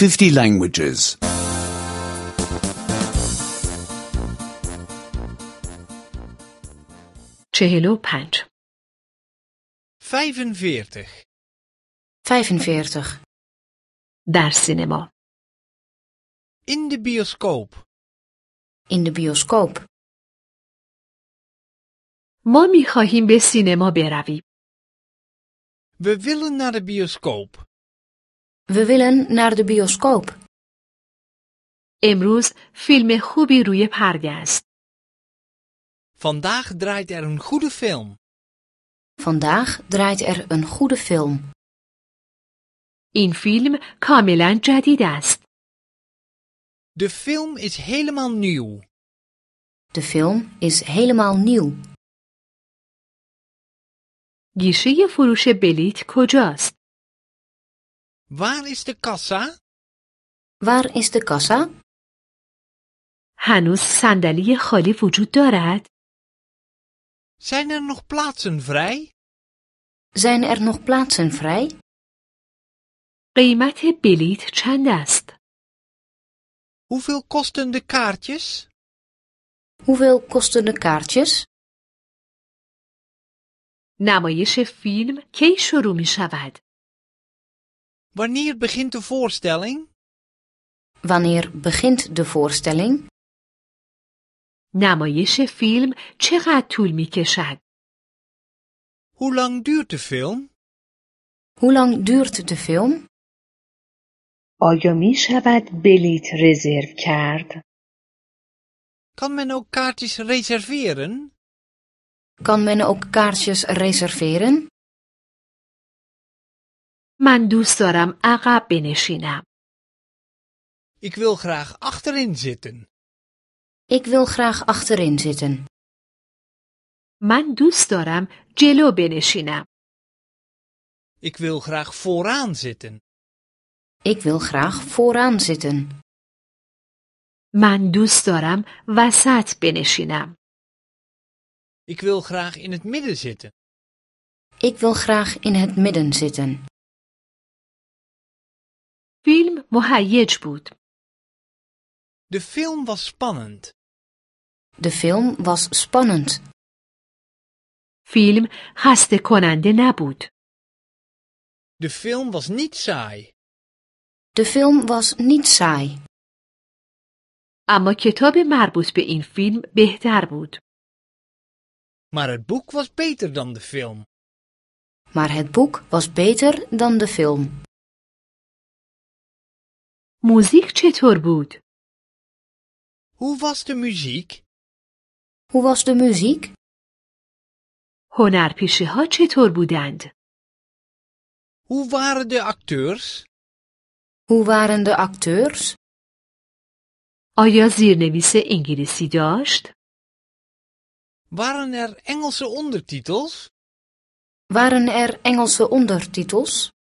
50 languages. 45 45. 45. در سینما In de bioscoop. In de bioscoop. ما می‌خواهیم به سینما برویم. We willen naar de bioscoop. We willen naar de bioscoop. امروز فیلم خوبی روی پرده است. Vandaag draait er een goede film. Vandaag draait er een goede film. این فیلم کاملا جدید است. De film is helemaal nieuw. De film is helemaal nieuw. گیشه فروش بلیت کجاست؟ Waar is de kassa? Waar is de kassa? هنوز صندلی خالی وجود دارد؟ Zijn er nog plaatsen vrij? Zijn er nog plaatsen vrij? قیمت بلیت چند است؟ Hoeveel kosten de kaartjes? Hoeveel kosten de kaartjes? نمایش فیلم کی شروع می شود؟ Wanneer begint de voorstelling? Wanneer begint de voorstelling? نمایش فیلم چقدر طول می کشد؟ Hoe lang duurt de film? Hoe lang duurt de film? آیا می شود بلیت رزرو کرد؟ Kan men ook kaartjes reserveren? Kan men ook kaartjes reserveren? من دوست دارم عقب بنشینم. Ik wil graag achterin zitten. Ik wil graag achterin zitten. من دوست دارم جلو بنشینم. Ik wil graag vooraan zitten. Ik wil graag vooraan zitten. من دوست دارم وسط بنشینم. Ik wil graag in het midden zitten. Ik wil graag in het midden zitten. فیلم مهیج بود. De film was spannend. De film was spannend. فیلم خسته کننده نبود. De film was niet saai. De film was niet saai. اما کتاب مربوط به این فیلم بهتر بود. Maar het boek was beter dan de film. Maar het boek was beter dan de film. موزیک چطور بود؟ Hoe was de muziek? Hoe was de muziek? هنرپیشه ها چطور بودند؟ Hoe waren de acteurs? Hoe waren de acteurs? آیا زیرنویس انگلیسی داشت؟ Waren er Engelse ondertitels? Waren er Engelse ondertitels?